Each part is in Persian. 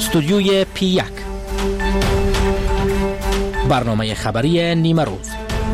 استودیوی P1 برنامه خبری نیمه روز.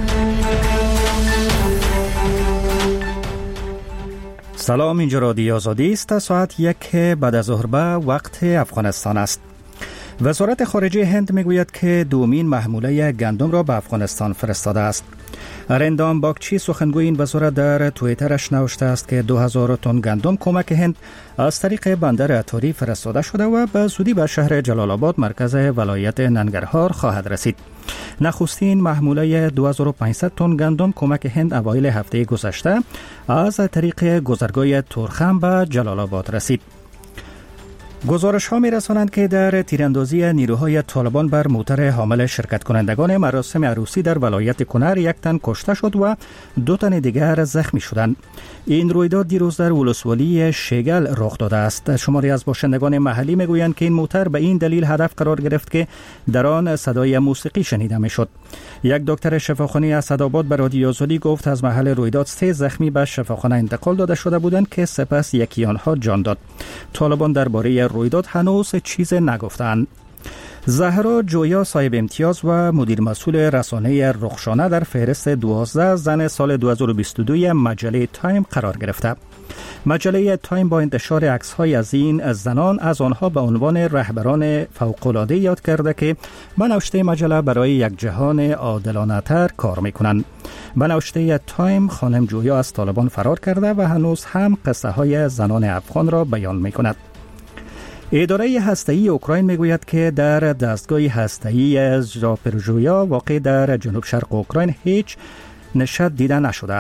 سلام، اینجا رادیو آزادی است. ساعت 1 بعد از ظهر به وقت افغانستان است. وزارت خارجه هند میگوید که دومین محموله گندم را به افغانستان فرستاده است. اریندام باگچی سخنگوی این وزارت در توییترش نوشته است که 2000 تن گندم کمک هند از طریق بندر اتاری فرستاده شده و به زودی به شهر جلال آباد مرکز ولایت ننگرهار خواهد رسید. نخستین محموله 2500 تن گندم کمک هند اوایل هفته گذشته از طریق گذرگاه تورخم به جلال آباد رسید. گزارش ها می رسانند که در تیراندازی نیروهای طالبان بر موتر حامل شرکت کنندگان مراسم عروسی در ولایت کنر 1 تن کشته شد و 2 تن دیگر زخمی شدند. این رویداد دیروز در ولسوالی شیگل رخ داده است. شماری از باشندگان محلی می گویند که این موتر به این دلیل هدف قرار گرفت که در آن صدای موسیقی شنیده می شد. یک دکتر شفاخانه اسدآباد به رادیو آزادی گفت از محل رویداد 3 زخمی به شفاخانه انتقال داده شده بودند که سپس یکی آنها جان داد. طالبان درباره رویداد هنوز چیز نگفتند. زهرا جویا صاحب امتیاز و مدیر مسئول رسانه رخشانه در فهرست 12 زن سال 2022 مجله تایم قرار گرفته. مجله تایم با انتشار عکس‌های از این زنان از آنها به عنوان رهبران فوق‌العاده یاد کرده که به نوشته مجله برای یک جهان عادلانه‌تر کار می‌کنند. به نوشته تایم خانم جویا از طالبان فرار کرده و هنوز هم قصه‌های زنان افغان را بیان می‌کند. اداره هسته‌ای اوکراین میگوید که در دستگاه هسته‌ای ژاپروژیا واقع در جنوب شرق اوکراین هیچ نشت دیده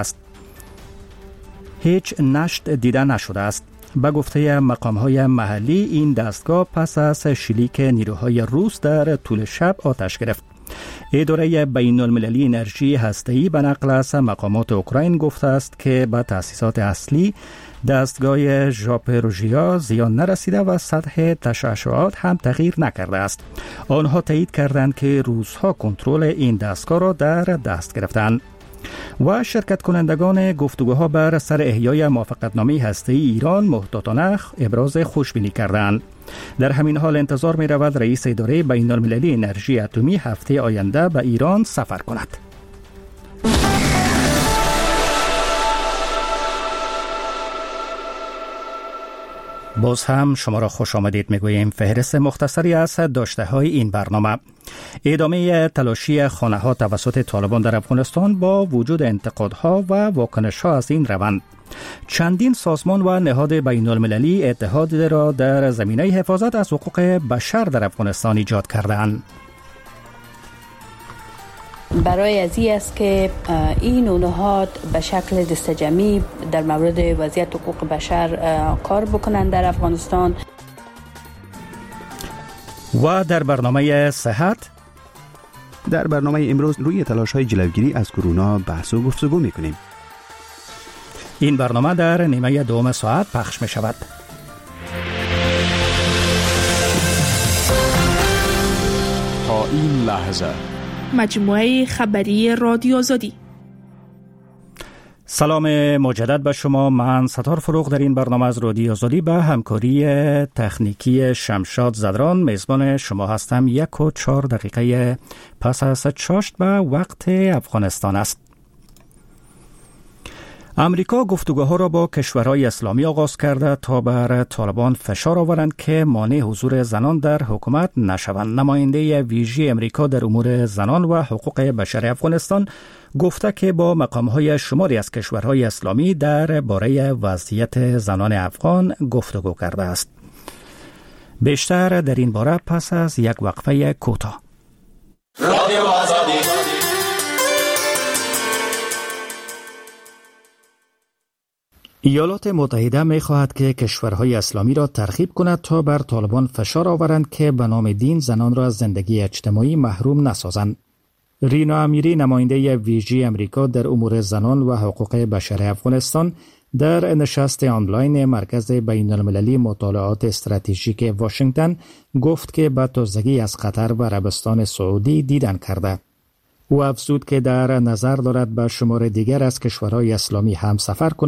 نشده است. به گفته مقام‌های محلی این دستگاه پس از شلیک نیروهای روس در طول شب آتش گرفت. اداره بین‌المللی انرژی هسته‌ای به نقل از مقامات اوکراین گفته است که به تأسیسات اصلی دستگاه ژاپروژیا زیان نرسیده و سطح تشعشعات هم تغییر نکرده است. آنها تایید کردند که روس‌ها کنترل این دستگاه را در دست گرفتند. و شرکت کنندگان گفتگوها بر سر احیای موافقتنامه هسته‌ای ایران محتاطانه ابراز خوشبینی کردند. در همین حال انتظار می رود رئیس اداره بین‌المللی انرژی اتمی هفته آینده به ایران سفر کند. باز هم شما را خوش آمدید میگوییم. فهرست مختصری از داشته های این برنامه: ادامه تلاشی خانه ها توسط طالبان در افغانستان با وجود انتقادها و واکنش ها از این روند. چندین سازمان و نهاد بین المللی اتحاد را در زمینه حفاظت از حقوق بشر در افغانستان ایجاد کردند. برای از این است که این نهاد به شکل دستجمعی در مورد وضعیت حقوق بشر کار بکنند در افغانستان. و در برنامه صحت، در برنامه امروز روی تلاش‌های جلوگیری از کرونا بحث و گفتگو می‌کنیم. این برنامه در نیمه دوم ساعت پخش می‌شود. تا این لحظه مجموعه خبری رادیو آزادی. سلام مجدد به شما. من ستار فروغ در این برنامه از رادیو آزادی به همکاری تکنیکی شمشاد زدران میزبان شما هستم. 1:04 پس از چاشت به وقت افغانستان است. امریکا گفتگوها را با کشورهای اسلامی آغاز کرده تا بر طالبان فشار آورند که مانع حضور زنان در حکومت نشوند. نماینده ویژه امریکا در امور زنان و حقوق بشر افغانستان گفته که با مقامهای شماری از کشورهای اسلامی در باره وضعیت زنان افغان گفتگو کرده است. بیشتر در این باره پس از یک وقفه کوتاه. رادیو آزادی. ایالات متحده می خواهد که کشورهای اسلامی را ترغیب کند تا بر طالبان فشار آورند که به نام دین زنان را از زندگی اجتماعی محروم نسازند. رینا امیری، نماینده ویژه امریکا در امور زنان و حقوق بشر افغانستان، در نشست آنلاین مرکز بین المللی مطالعات استراتژیک واشنگتن گفت که به تازگی از قطر و عربستان سعودی دیدن کرده. او افزود که در نظر دارد به شمار دیگر از کشورهای اسلامی هم سفر کند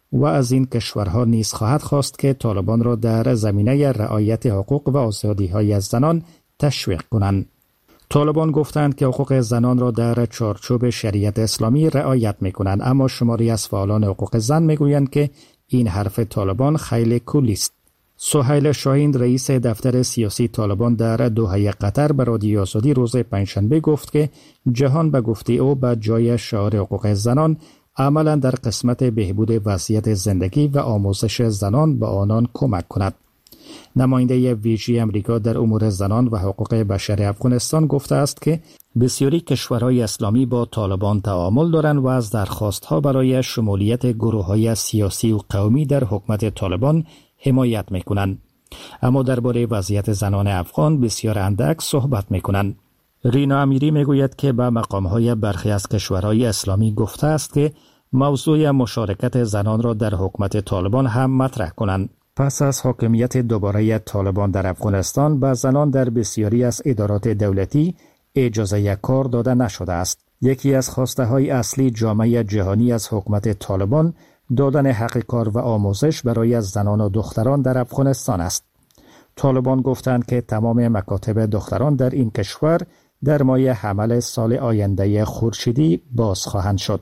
و از این کشورها نیز خواهد خواست که طالبان را در زمینه رعایت حقوق و آزادی‌های زنان تشویق کنند. طالبان گفتند که حقوق زنان را در چارچوب شریعت اسلامی رعایت می‌کنند، اما شماری از فعالان حقوق زن می‌گویند که این حرف طالبان خیلی کلی است. سهیل شاهین رئیس دفتر سیاسی طالبان در دوحه قطر به رادیو آزادی روز پنجشنبه گفت که جهان به گفته او به جای شعار حقوق زنان عملا در قسمت بهبود وضعیت زندگی و آموزش زنان به آنان کمک کند. نماینده ویژه امریکا در امور زنان و حقوق بشر افغانستان گفته است که بسیاری کشورهای اسلامی با طالبان تعامل دارند و از درخواستها برای شمولیت گروه‌های سیاسی و قومی در حکومت طالبان حمایت می‌کنند. اما درباره وضعیت زنان افغان بسیار اندک صحبت می‌کنند. رینا امیری میگوید که به مقام‌های برخی از کشورهای اسلامی گفته است که موضوع مشارکت زنان را در حکومت طالبان هم مطرح کنند. پس از حاکمیت دوباره طالبان در افغانستان به زنان در بسیاری از ادارات دولتی اجازه کار داده نشده است. یکی از خواسته‌های اصلی جامعه جهانی از حکومت طالبان دادن حق کار و آموزش برای زنان و دختران در افغانستان است. طالبان گفتند که تمام مکاتب دختران در این کشور در ماه حمل سال آینده خورشیدی باز خواهند شد.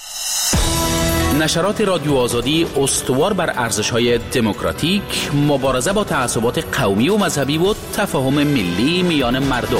نشرات رادیو آزادی استوار بر ارزش‌های دموکراتیک، مبارزه با تعصبات قومی و مذهبی و تفاهم ملی میان مردم.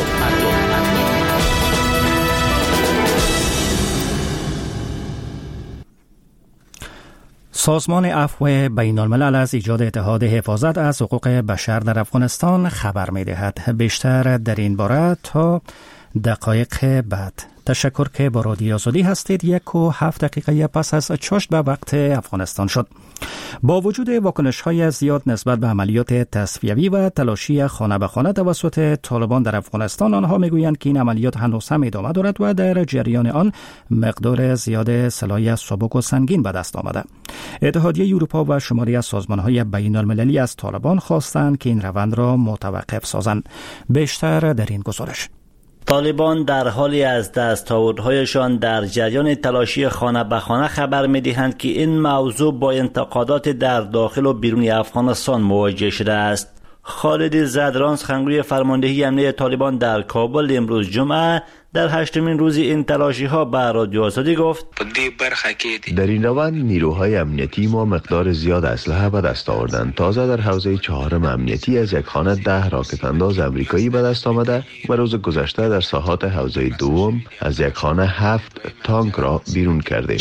سازمان عفو بین الملل از ایجاد اتحاد حفاظت از حقوق بشر در افغانستان خبر می‌دهد. بیشتر در این باره تا دقایق بعد. تشکر که با رادیو آزادی هستید. 1:07 دقیقه پس از چاشت به وقت افغانستان شد. با وجود واکنش‌های زیاد نسبت به عملیات تصفیوی و تلاشی خانه به خانه توسط طالبان در افغانستان، آنها میگویند که این عملیات هنوز هم ادامه دارد و در جریان آن مقدار زیاد سلاح سبک و سنگین به دست آمده. اتحادیه اروپا و شماری از سازمان‌های بین‌المللی از طالبان خواستند که این روند را متوقف سازند. بیشتر در این گزارش. طالبان در حالی از دستاوردهایشان در جریان تلاشی خانه به خانه خبر می‌دهند که این موضوع با انتقادات در داخل و بیرون افغانستان مواجه شده است. خالد زدران، سخنگوی فرماندهی امنیه طالبان در کابل امروز جمعه در 8مین روز این تلاشی‌ها به رادیو آزادی گفت: در این روند نیروهای امنیتی ما مقدار زیاد اسلحه به دست آوردند. تازه در حوزه 4 امنیتی از یک خانه 10 راکت انداز امریکایی به دست آمده و روز گذشته در ساحات حوزه 2 از یک خانه 7 تانک را بیرون کردیم.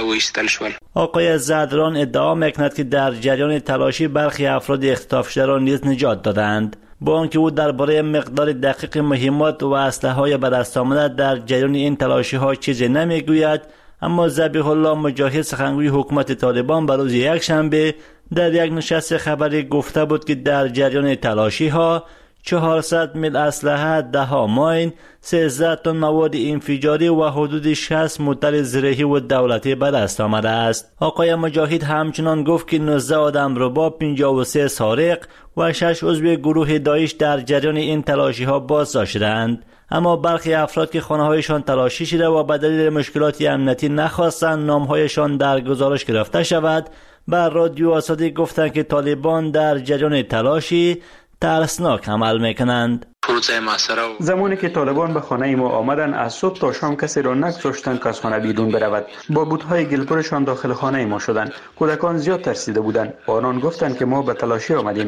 آقای زدران ادعا می‌کند که در جریان تلاشی برخی افراد اختطاف شده را نیز نجات دادند. با آنکه او درباره مقدار دقیق مهمات و اسلحه‌های به دست آمده در جریان این تلاشی‌ها چیزی نمیگوید، اما ذبیح الله مجاهد، سخنگوی حکومت طالبان، به روز یکشنبه در یک نشست خبری گفته بود که در جریان تلاشی‌ها 400 میل اسلحه، 10 ماین، 13 تن مواد انفجاری و حدود 60 موتر زرهی و دولتی به دست آمده است. آقای مجاهد همچنان گفت که 19 آدمربا، 53 سارق و 6 عضو گروه داعش در جریان این تلاشی‌ها بازداشت شدند. اما برخی افراد که خانه‌هایشان تلاشی شده و به دلیل مشکلات امنیتی نخواستند نام‌هایشان در گزارش گرفته شود، بر رادیو آزادی گفتند که طالبان در جریان تلاشی ترسناک عمل میکنند. زمانی که طالبان به خانه ما آمدن، از صبح تا شام کسی را نگذاشتند که از خانه بیرون برود. با بوت‌های گلپرشان داخل خانه ما شدند. کودکان زیاد ترسیده بودند. آنان گفتند که ما به تلاشی آمدیم.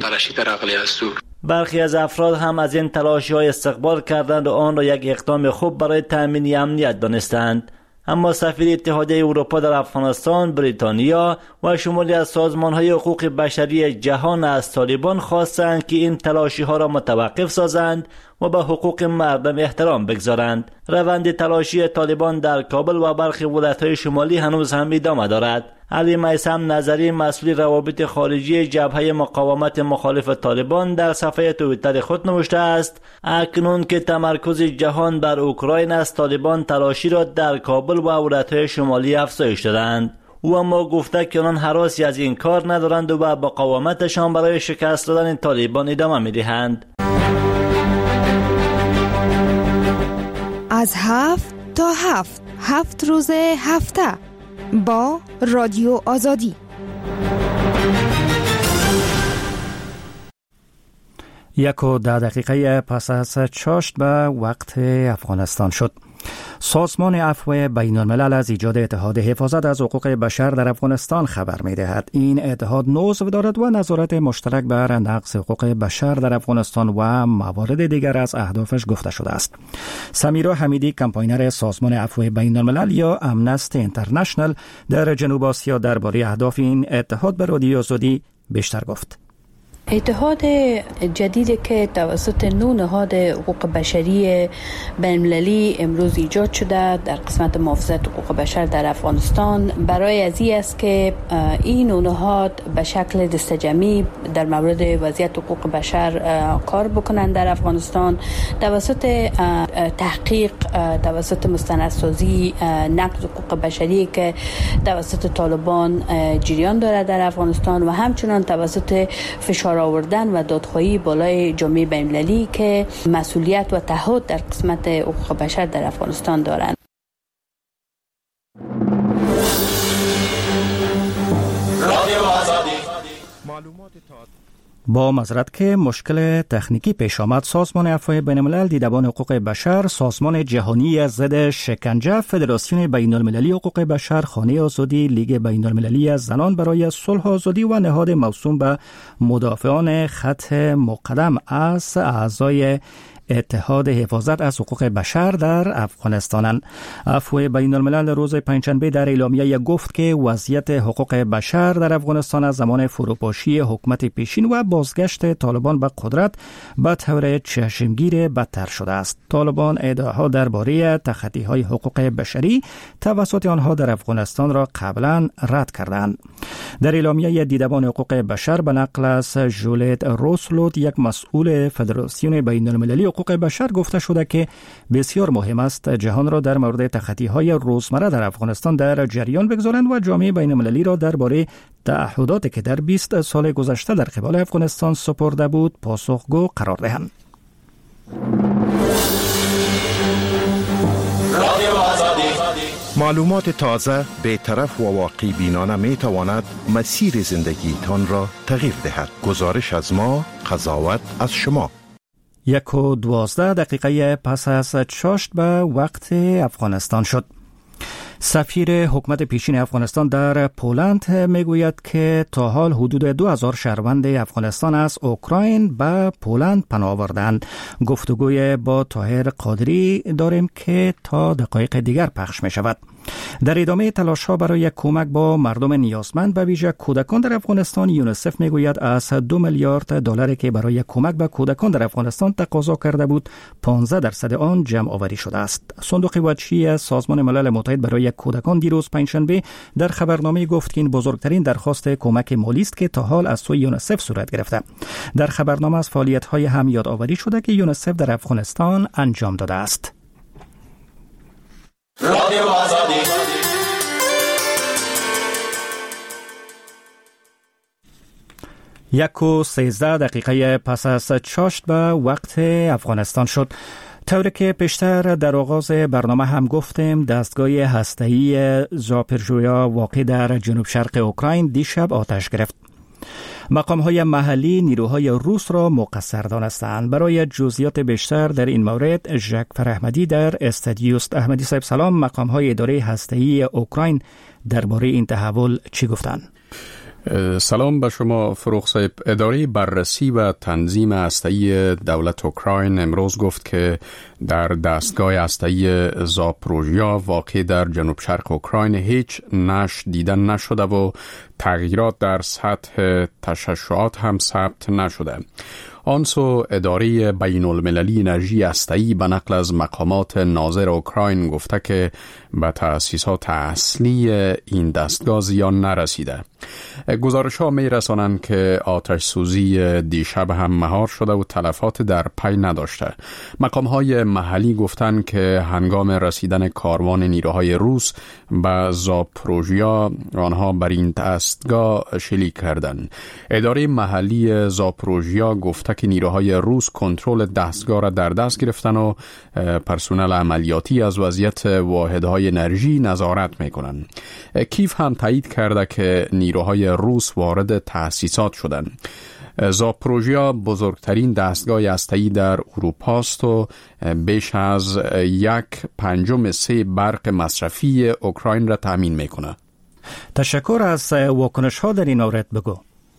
برخی از افراد هم از این تلاشی‌ها استقبال کردند و آن را یک اقدام خوب برای تامین امنیت دانستند. اما سفیر اتحادیه اروپا در افغانستان، بریتانیا و شماری از سازمان‌های حقوق بشری جهان از طالبان خواستند که این تلاشی‌ها را متوقف سازند و به حقوق مردم احترام بگذارند. روند تلاشی طالبان در کابل و برخی ولایت‌های شمالی هنوز هم ادامه دارد. علی میثم نظری، مسئول روابط خارجی جبهه مقاومت مخالف طالبان، در صفحه توییتر خود نوشته است: اکنون که تمرکز جهان بر اوکراین است، طالبان تلاشی را در کابل و ولایت‌های شمالی افزایش دادند. او اما گفته که آنان هراسی از این کار ندارند و به مقاومتشان برای شکست دادن طالبان ادامه می‌دهند. از 7 تا 7 روز هفته با رادیو آزادی. یک و 10 دقیقه پس از چاشت به وقت افغانستان شد. سازمان عفو بین الملل از ایجاد اتحاد حفاظت از حقوق بشر در افغانستان خبر می دهد. این اتحاد عضو دارد و نظارت مشترک بر نقض حقوق بشر در افغانستان و موارد دیگر از اهدافش گفته شده است. سمیرا حمیدی، کمپاینر سازمان عفو بین الملل یا امنستی اینترنشنال در جنوب آسیا، درباره اهداف این اتحاد به رادیو آزادی بیشتر گفت. اتحاد جدیدی که توسط 9 نهاد حقوق بشری بین‌المللی امروز ایجاد شده در قسمت محافظت حقوق بشر در افغانستان برای از این است که این نهاد به شکل دسته‌جمعی در مورد وضعیت حقوق بشر کار بکنند در افغانستان، توسط تحقیق، توسط مستندسازی نقض حقوق بشری که توسط طالبان جریان دارد در افغانستان و همچنان توسط فشار آوردن و دادخواهی بالای جامعه بین‌المللی که مسئولیت و تعهد در قسمت حقوق بشر در افغانستان دارند. با معذرت که مشکل تکنیکی پیش آمد، سازمان عفو بین الملل، دیدبان حقوق بشر، سازمان جهانی ضد شکنجه، فدراسیون بین المللی حقوق بشر، خانه آزادی، لیگ بین المللی از زنان برای صلح آزادی و نهاد موسوم به مدافعان خط مقدم از اعضای اتحاد حفاظت از حقوق بشر در افغانستان. عفو بین الملل روز پنجشنبه در اعلامیه گفت که وضعیت حقوق بشر در افغانستان از زمان فروپاشی حکومت پیشین و بازگشت طالبان به قدرت به طور چشمگیر بدتر شده است. طالبان ادعاها درباره تخطی‌های حقوق بشری توسط آنها در افغانستان را قبلا رد کردند. در اعلامیه دیدبان حقوق بشر به نقل از جولیت روسلوت، یک مسئول فدراسیون بین المللی حقوق بشر، گفته شده که بسیار مهم است جهان را در مورد تخطی‌های روزمره در افغانستان در جریان بگذارند و جامعه بین المللی را درباره تعهداتی که در 20 سال گذشته در قبال افغانستان سپرده بود پاسخگو قرار دهند. معلومات تازه، بی‌طرف و واقعی بینانه می تواند مسیر زندگی تان را تغییر دهد. گزارش از ما، قضاوت از شما. 1 و 12 دقیقه پس از چاشت به وقت افغانستان شد. سفیر حکومت پیشین افغانستان در پولند میگوید که تا حال حدود 2000 شهروند افغانستان از اوکراین به پولند پناه آوردند. گفتگوی با طاهر قادری داریم که تا دقایق دیگر پخش می شود. در ادامه تلاش‌ها برای کمک با مردم نیازمند به ویژه کودکان در افغانستان، یونیسف میگوید از 2 میلیارد دلاری که برای کمک به کودکان در افغانستان تقاضا کرده بود 15% آن جمع آوری شده است. صندوق وجهی سازمان ملل متحد برای کودکان دیروز پنجشنبه در خبرنامه گفت که این بزرگترین درخواست کمک مالی است که تا حال از سوی یونیسف صورت گرفته. در خبرنامه از فعالیت‌های هم یادآوری شده که یونیسف در افغانستان انجام داده است. رادیو آزادی. یک و 13 دقیقه پس از چاشت به وقت افغانستان شد. طوری که پیشتر در آغاز برنامه هم گفتیم، دستگاه هسته‌ای زاپورژیا واقع در جنوب شرق اوکراین دیشب آتش گرفت. مقام‌های محلی نیروهای روس را مقصر دانستند. برای جزئیات بیشتر در این مورد ژک فرحمدی در استودیو است. احمدی صاحب سلام. مقام‌های اداره هسته‌ای اوکراین درباره این تحول چی گفتند؟ سلام به شما فروغ صاحب. اداره بررسی و تنظیم هسته‌ای دولت اوکراین امروز گفت که در دستگاه هسته‌ای زاپورژیا واقع در جنوب شرق اوکراین هیچ نشت دیده نشده و تغییرات در سطح تشعشعات هم ثبت نشده. آنسو اداره بین المللی انرژی هسته‌ای به نقل از مقامات ناظر اوکراین گفته که به تأسیسات اصلی این دستگاه زیان نرسیده. گزارش‌ها می‌رسانند که آتش سوزی دیشب هم مهار شده و تلفات در پی نداشته. مقام‌های محلی گفتند که هنگام رسیدن کاروان نیروهای روس به زاپروژیا آنها بر این دستگاه شلیک کردند. اداره محلی زاپروژیا گفته که نیروهای روس کنترل دستگاه را در دست گرفتن و پرسنل عملیاتی از وضعیت واحدهای انرژی نظارت میکنند. کیف هم تایید کرده که نیروهای روس وارد تأسیسات شدند. زاپروژیا بزرگترین دستگاه هسته‌ای در اروپا است و بیش از 1/5 برق مصرفی اوکراین را تامین میکنه. تشکر. از واکنش ها در این مورد بگو.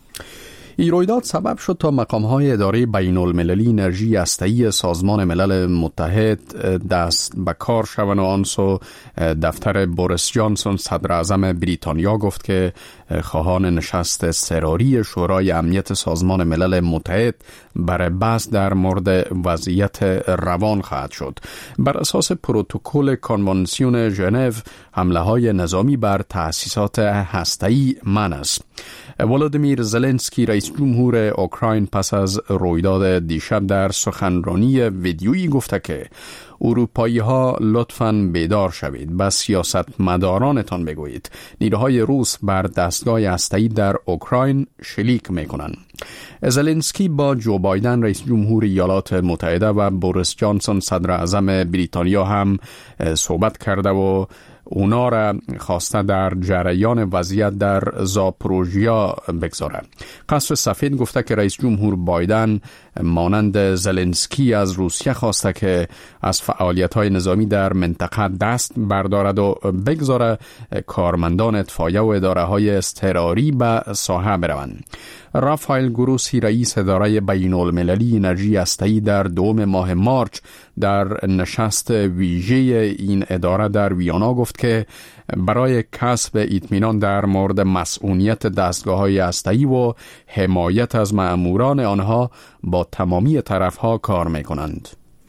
این رویداد سبب شد تا مقام‌های اداره بین‌المللی انرژی هسته‌ای سازمان ملل متحد دست به کار شوند و آنسو دفتر بوریس جانسون صدر اعظم بریتانیا گفت که خواهان نشست اضطراری شورای امنیت سازمان ملل متحد برای بحث در مورد وضعیت روان خواهد شد. بر اساس پروتکل کنوانسیون ژنو حمله‌های نظامی بر تأسیسات هسته‌ای منع است. ولادیمیر زلنسکی رئیس جمهور اوکراین پس از رویداد دیشب در سخنرانی ویدیویی گفته که اروپایی ها لطفاً بیدار شوید، به سیاستمدارانتان بگویید نیروهای روس بر دستگاه هسته‌ای در اوکراین شلیک میکنند. زلنسکی با جو بایدن رئیس جمهور ایالات متحده و بوریس جانسون صدر اعظم بریتانیا هم صحبت کرده و اونا را خواسته در جریان وضعیت در زاپروژیا بگذاره. قصر سفید گفته که رئیس جمهور بایدن مانند زلنسکی از روسیه خواسته که از فعالیت‌های نظامی در منطقه دست بردارد و بگذاره کارمندان اطفاییه و اداره‌های اضطراری به ساحه بروند. رافائل گروسی رئیس اداره بین‌المللی انرژی هسته‌ای در 2 ماه مارچ در نشست ویژه این اداره در ویانا گفت که برای کسب اطمینان در مورد مسئولیت دستگاه‌های هسته‌ای و حمایت از مأموران آنها با تمامی طرف‌ها کار می‌کنند.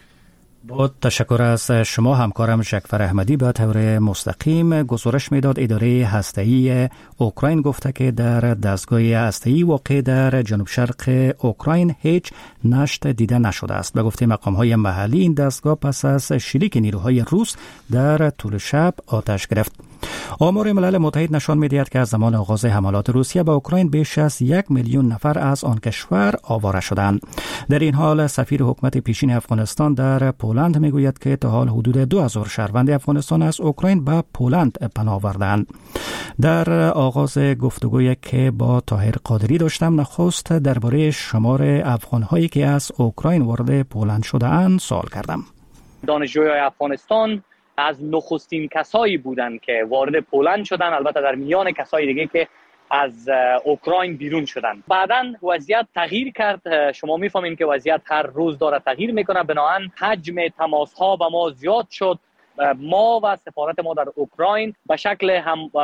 با تشکر از شما همکارم شکفر احمدی به طور مستقیم گزارش میداد. اداره هسته‌ای اوکراین گفته که در دستگاه هسته‌ای واقع در جنوب شرق اوکراین هیچ نشت دیده نشده است. به گفته مقام‌های محلی این دستگاه پس از شلیک نیروهای روس در طول شب آتش گرفت. آمار ملل متحد نشان می‌دهد که از زمان آغاز حملات روسیه به اوکراین بیش از 1 میلیون نفر از آن کشور آواره شدند. در این حال سفیر حکومت پیشین افغانستان در پولند میگوید که تا حال حدود 2000 شهروند افغانستان از اوکراین به پولند پناه آوردند. در آغاز گفتگویی که با طاهر قادری داشتم نخست درباره شمار افغان‌هایی که از اوکراین وارد پولند شده‌اند سوال کردم. دانشجویان افغانستان از نخستین کسایی بودند که وارد پولند شدن، البته در میان کسای دیگه که از اوکراین بیرون شدن. بعداً وضعیت تغییر کرد. شما میفهمین که وضعیت هر روز داره تغییر میکنه، بنابراین حجم تماس ها با ما زیاد شد. ما و سفارت ما در اوکراین به شکل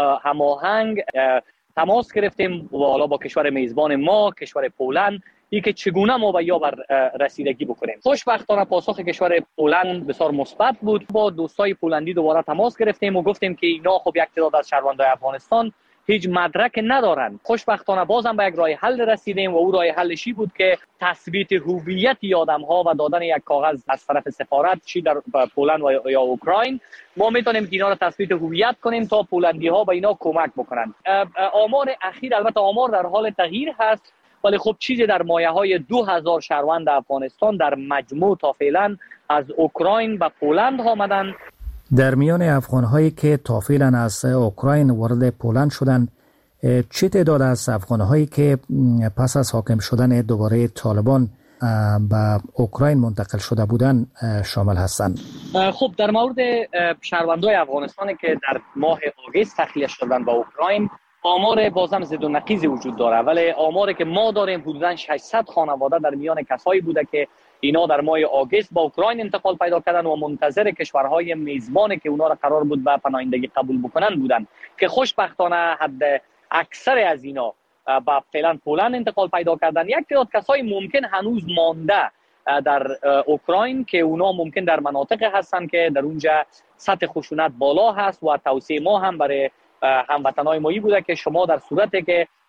هماهنگ تماس گرفتیم و حالا با کشور میزبان ما، کشور پولند، ای که چگونه ما به یا رسیدگی بکنیم. خوشبختانه پاسخ کشور پولند بسیار مثبت بود. با دوستای پولندی دوباره تماس گرفتیم و گفتیم که اینا خب یک تعداد از شهروندان افغانستان هیچ مدرک ندارند. خوشبختانه بازم به یک راه حل رسیدیم و او راه حلشی بود که تثبیت هویت آدم‌ها و دادن یک کاغذ از طرف سفارت چی در پولند و یا اوکراین. ما میتونیم اینا را تثبیت هویت کنیم تا پولندی‌ها به اینا کمک بکنند. آمار اخیر البته آمار در حال تغییر هست، ولی خب چیزی در مایه‌های 2000 شهروند افغانستان در مجموع تا فعلا از اوکراین به پولند آمدند. در میان افغان‌هایی که تا فعلا از اوکراین وارد پولند شدند، چه تعداد از افغان‌هایی که پس از حاکم شدن دوباره طالبان به اوکراین منتقل شده بودند شامل هستند؟ خب در مورد شهروندان افغانستانی که در ماه آگوست تخلیه شدند به اوکراین، آمار بازم زد و نقیزی وجود داره، ولی آماری که ما داریم حدوداً 600 خانواده در میان کسایی بوده که اینا در ماه آگوست با اوکراین انتقال پیدا کردن و منتظر کشورهای میزبانی که اونا را قرار بود به پناهندگی قبول بکنن بودن که خوشبختانه حد اکثر از اینا با فعلا پولند انتقال پیدا کردن. یک تعداد کسایی ممکن هنوز مانده در اوکراین که اونا ممکن در مناطق هستن که در اونجا سطح خشونت بالا هست و توصیه ما هم برای هموطنای مایی بوده که شما در صورتی که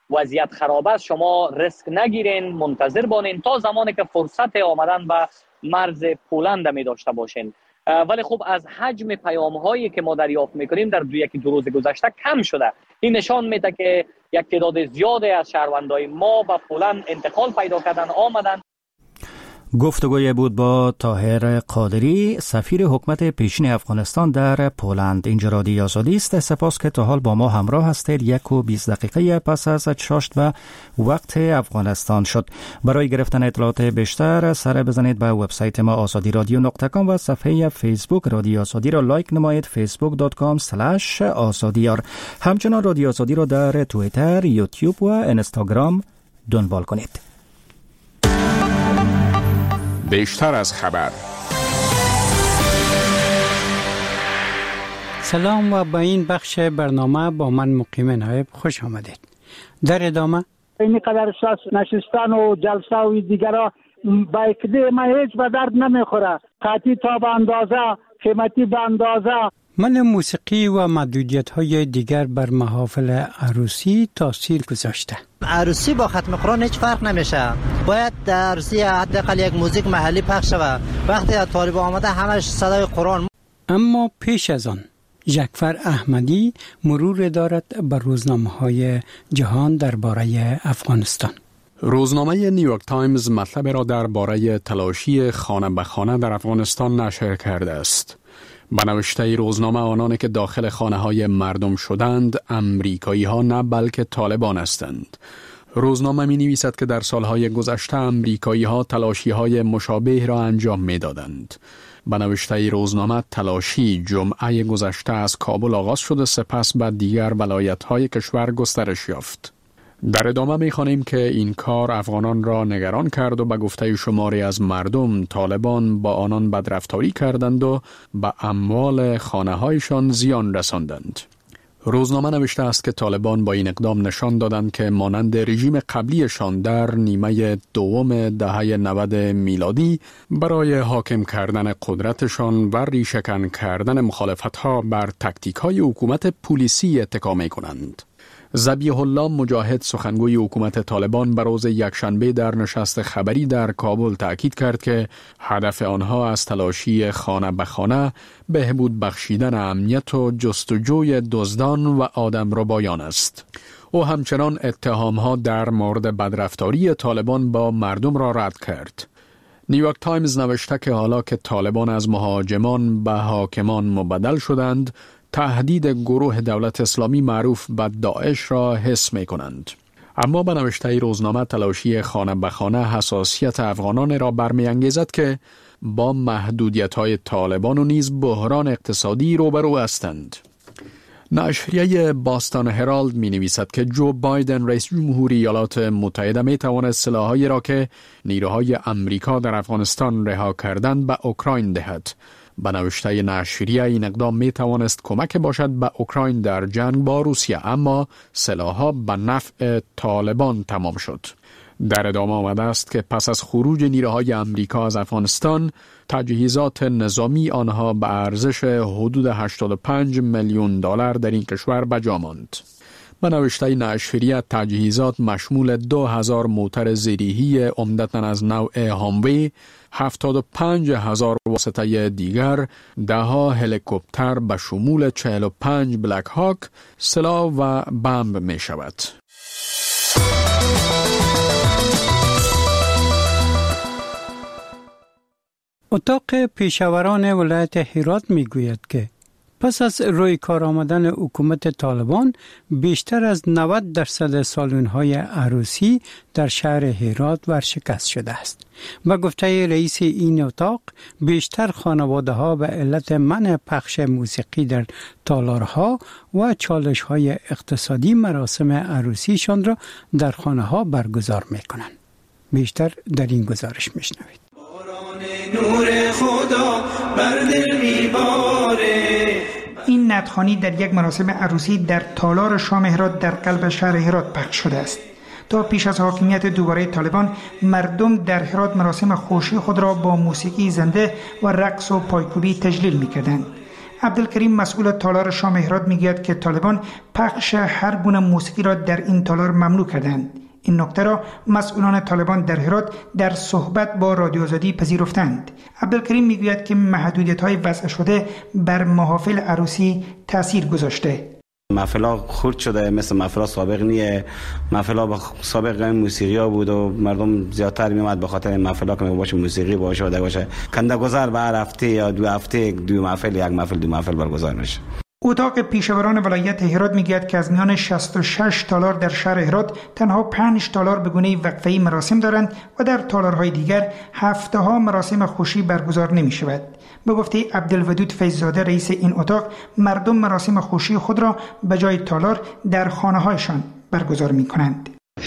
وضعیت خراب است شما ریسک نگیرین، منتظر بانین تا زمانی که فرصت آمدن به مرز پولند می داشته باشین. ولی خب از حجم پیام هایی که ما دریافت میکنیم در دو روز گذشته کم شده. این نشان میده که یک تعداد زیادی از شهروندای ما به پولند انتقال پیدا کردن آمدن. گفتگوی بود با طاهر قادری، سفیر حکومت پیشین افغانستان در پولند. اینجا رادیو آزادی است. سپاس که تا حال با ما همراه هستید. 1:20 پس از چاشت و وقت افغانستان شد. برای گرفتن اطلاعات بیشتر سر بزنید به وبسایت ما azadiradyo.com و صفحه فیسبوک رادیو آزادی را لایک نمایید، facebook.com/azadiyar. همچنان رادیو آزادی را در توییتر، یوتیوب و اینستاگرام دنبال کنید. بیشتر از خبر. سلام و با این بخش برنامه با من مقیم نایب خوش آمدید. در ادامه اینقدر نشستن و جلسه و دیگرها با اکده ما هیچ به درد نمیخوره. قاطی تا به اندازه، قیمتی به اندازه. من موسیقی و محدودیت‌های دیگر بر محافل عروسی تاثیر گذاشته. عروسی با ختم قرآن هیچ فرق نمیشه. باید در عروسی حداقل یک موزیک محلی پخش شود. وقتی از طالب آمده همش صدای قرآن. اما پیش از آن جعفر احمدی مرور دارد بر روزنامه‌های جهان درباره افغانستان. روزنامه نیویورک تایمز مطلب را درباره تلاشی خانه به خانه در افغانستان نشر کرده است. به نوشته روزنامه آنانی که داخل خانه های مردم شدند امریکایی ها نه بلکه طالبان هستند. روزنامه می نویسد که در سالهای گذشته امریکایی ها تلاشی های مشابه را انجام می دادند. به نوشته روزنامه تلاشی جمعه گذشته از کابل آغاز شده، سپس به دیگر ولایت های کشور گسترش یافت. در ادامه می‌خوانیم که این کار افغانان را نگران کرد و به گفته شماری از مردم طالبان با آنان بدرفتاری کردند و به اموال خانه‌هایشان زیان رساندند. روزنامه نوشته است که طالبان با این اقدام نشان دادند که مانند رژیم قبلیشان در نیمه دوم دهه 90 میلادی برای حاکم کردن قدرتشان و ریشه‌کن کردن مخالفت‌ها بر تکتیک‌های حکومت پلیسی اتکا می‌کنند. ذبیح الله مجاهد سخنگوی حکومت طالبان بر روز یکشنبه در نشست خبری در کابل تأکید کرد که هدف آنها از تلاشی خانه به خانه بهبود بخشیدن امنیت و جستجوی دزدان و آدمربایان است. او همچنان اتهامها در مورد بدرفتاری طالبان با مردم را رد کرد. نیویورک تایمز نوشته که حالا که طالبان از مهاجمان به حاکمان مبدل شدند، تهدید گروه دولت اسلامی معروف به داعش را حس می کنند. اما به نوشته روزنامه تلاشی خانه به خانه حساسیت افغانان را برمی انگیزد که با محدودیت‌های طالبان و نیز بحران اقتصادی روبرو هستند. نشریه باستان هرالد می نویسد که جو بایدن رئیس جمهوری ایالات متحده می تواند سلاح‌هایی را که نیروهای امریکا در افغانستان رها کردند به اوکراین دهد. به نوشته نشریه این اقدام می توانست کمک باشد به اوکراین در جنگ با روسیه، اما سلاح‌ها به نفع طالبان تمام شد. در ادامه آمده است که پس از خروج نیروهای امریکا از افغانستان، تجهیزات نظامی آنها به ارزش حدود 85 میلیون دلار در این کشور به جا ماند. به نوشته نشریه تجهیزات مشمول 2000 موتر زیریهی عمدتاً از نوع هاموی، 75,000 واسطه دیگر، 10 هلیکوپتر به شمول 45 بلک هاک، سلاح و بمب می شود. اتاق پیشاوران ولایت هرات می گوید که پس از روی کار آمدن حکومت طالبان بیشتر از 90% سالن‌های عروسی در شهر هرات ورشکست شده است. با گفته رئیس این اتاق، بیشتر خانواده‌ها به علت منع پخش موسیقی در تالارها و چالش‌های اقتصادی مراسم عروسیشان را در خانه‌ها برگزار می‌کنند. بیشتر در این گزارش می‌شنوید. نور خدا بر دل میباره. این نطخوانی در یک مراسم عروسی در تالار شام هرات در قلب شهر هرات پخش شده است. تا پیش از حاکمیت دوباره طالبان، مردم در هرات مراسم خوشی خود را با موسیقی زنده و رقص و پایکوبی تجلیل می‌کردند. عبدالکریم مسئول تالار شاه مهراد میگوید که طالبان پخش هر گونه موسیقی را در این تالار ممنوع کردند. این نکته را مسئولان طالبان در هرات در صحبت با رادیو آزادی پذیرفتند. عبدالکریم میگوید که محدودیت‌های وضع شده بر محافل عروسی تأثیر گذاشته. محفلا خرد شده، مثل محفلا سابق نیه. محفلا سابق موسیقی ها بود و مردم زیادتر میومد به خاطر این محفلا که باشه موسیقی باشه و باشه کنده گذار به هر هفته یا دو هفته دو محفل دو محفل برگزار میشه. اتاق پیشوران ولایت هرات میگوید که از میان 66 تالار در شهر هرات تنها 5 تالار به گونه وقفه‌ای مراسم دارند و در تالارهای دیگر هفته‌ها مراسم خوشی برگزار نمی‌شود. به گفته عبدالودود فیض‌زاده رئیس این اتاق، مردم مراسم خوشی خود را به جای تالار در خانه‌هایشان برگزار می‌کنند.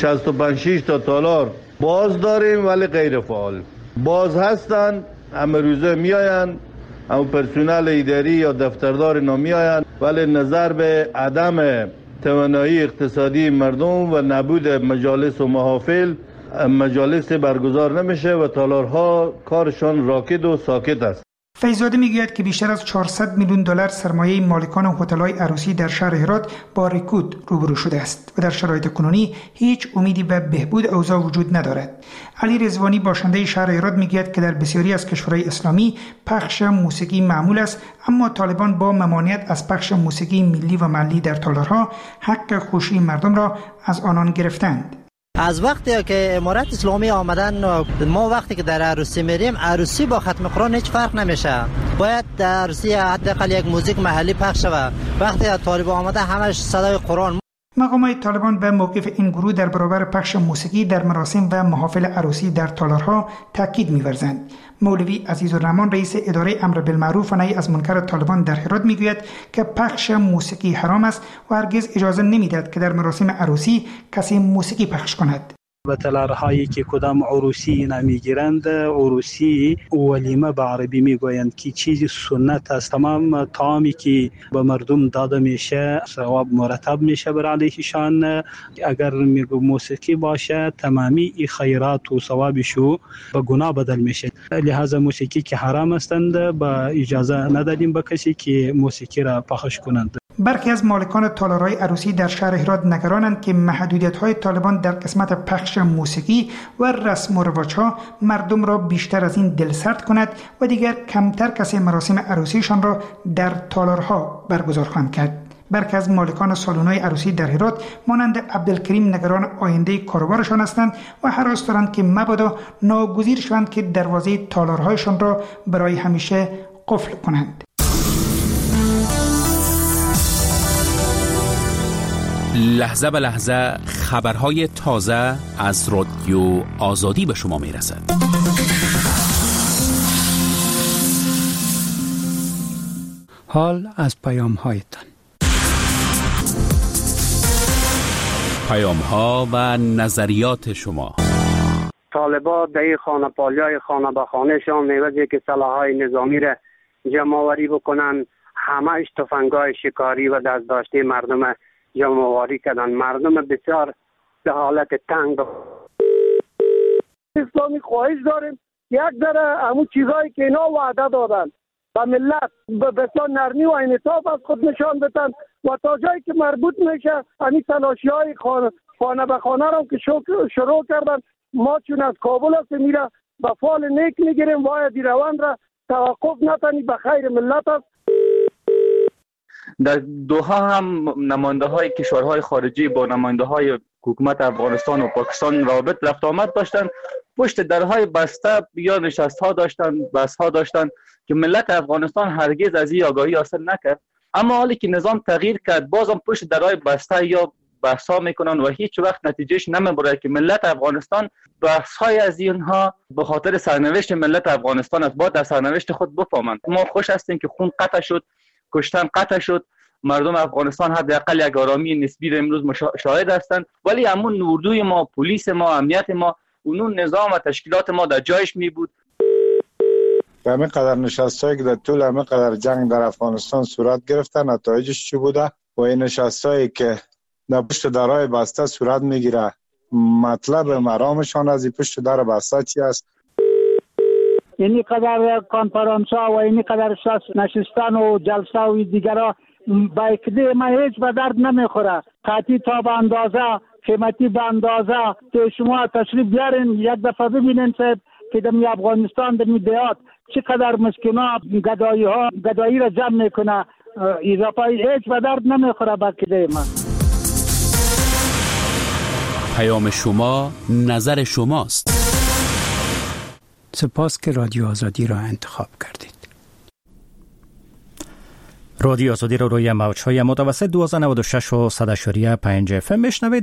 65 تا تالار باز داریم ولی غیر فعال. باز هستند، همه روزه میآیند، اما پرسنل اداری یا دفتردار نمیآیند، ولی نظر به عدم توانایی اقتصادی مردم و نبود مجالس و محافل مجالس برگزار نمیشه و تالارها کارشان راکد و ساکت است. فیض‌زاده میگوید که بیشتر از 400 میلیون دلار سرمایه مالکان هتل‌های عروسی در شهر هرات با رکود روبرو شده است و در شرایط کنونی هیچ امیدی به بهبود اوضاع وجود ندارد. علی رضوانی باشنده شهر هرات میگوید که در بسیاری از کشورهای اسلامی پخش موسیقی معمول است، اما طالبان با ممانعت از پخش موسیقی ملی و محلی در تالارها حق خوشی مردم را از آنان گرفتند. از وقتی که امارت اسلامی آمدن، ما وقتی که در عروسی میریم، عروسی با ختم قرآن هیچ فرق نمیشه. باید در عروسی حداقل یک موزیک محلی پخش شود. وقتی طالبان آمده همش صدای قرآن. مقامات طالبان به موقف این گروه در برابر پخش موسیقی در مراسم و محافل عروسی در تالارها تاکید می‌ورزند. مولوی عزیزالرحمن رئیس اداره امر بالمعروف و نهی از منکر طالبان در هرات میگوید که پخش موسیقی حرام است و هرگز اجازه نمیدهد که در مراسم عروسی کسی موسیقی پخش کند. به تالارهایی که کدام عروسی نمیگیرند، عروسی ولیمه به عربی میگویند که چیزی سنت است. تمام طعامی که به مردم داده میشه ثواب مرتب میشه بر علیهشان. اگر موسیقی باشه تمامی ای خیرات و ثوابشو به گناه بدل میشه. لہذا موسیقی که حرام هستند با اجازه ندادیم به کسی که موسیقی را پخش کنند. برخی از مالکان تالارهای عروسی در شهر هرات نگرانند که محدودیت‌های طالبان در قسمت پخش موسیقی و رسم و رواج‌ها مردم را بیشتر از این دلسرد کند و دیگر کمتر کسی مراسم عروسیشان را در تالارها برگزار خواهند کرد. برخی از مالکان سالن‌های عروسی در هرات مانند عبدالکریم نگران آینده کاروبارشان هستند و هراس دارند که مبادا ناگزیر شوند که دروازه تالارهایشان را برای همیشه قفل کنند. لحظه به لحظه خبرهای تازه از رادیو آزادی به شما میرسد. حال از پیام‌هایتان. پیام‌ها و نظریات شما. طالبان در خانه پالیای خانه به خانه شان میوزی که سلاح‌های نظامی را جمع آوری بکنن، همه تفنگ‌های شکاری و دست داشته مردم جمع آوری کردن. مردم بسیار به حالت تنگ. اسلامی خواهش داریم یک ذره همون چیزایی که اینا وعده دادن و ملت بسیار نرمی و انعطاف از خود نشان بدن و تا جایی که مربوط میشه همین تلاشی‌های خانه به خانه را که شروع کردن. ما چون از کابل هستیم میره به فال نیک میگیریم، باید این روند را توقف نتنی، به خیر ملت است. در دوحه هم نماینده های کشورهای خارجی با نماینده های حکومت افغانستان و پاکستان رابط رفت آمد داشتن، پشت درهای بسته یا نشست ها داشتن، بحث ها داشتن که ملت افغانستان هرگز از این آگاهی حاصل نکرد. اما حالی که نظام تغییر کرد بازم پشت درهای بسته یا بحث ها میکنن و هیچ وقت نتیجهش نمیبره که ملت افغانستان بحث های از اینها به خاطر سرنوشت ملت افغانستان است، باید در سرنوشت خود بفهمند. ما خوش هستیم که خون قطع شد، کشتن قطع شد، مردم افغانستان حداقل یک آرامی نسبی را امروز شاهد هستند، ولی همون اردوی ما، پلیس ما، امنیت ما، اون نظام و تشکیلات ما در جایش می بود. همه قدر نشستایی که در طول همه قدر جنگ در افغانستان صورت گرفته، نتایجش چی بوده و این نشستایی که در پشت درهای بسته صورت میگیره، مطلب مرامشان از این پشت در بسته چی است؟ اینی قدر کنفرانس ها و اینی قدر نشستن و جلسه و دیگرها با اکده ما هیچ به درد نمیخوره. قطعی تا به اندازه، قیمتی به اندازه که شما تشریف بیارین یک دفعه ببینین صاحب که در افغانستان در دیات چقدر مسکینا گدایی را جمع میکنه. اضافه هیچ به درد نمیخوره با اکده ما. پیام شما، نظر شماست. سپاس که رادیو آزادی را انتخاب کردید. رادیو آزادی را روی موج‌های متوسط 1296 و 100.5 FM میشنوید.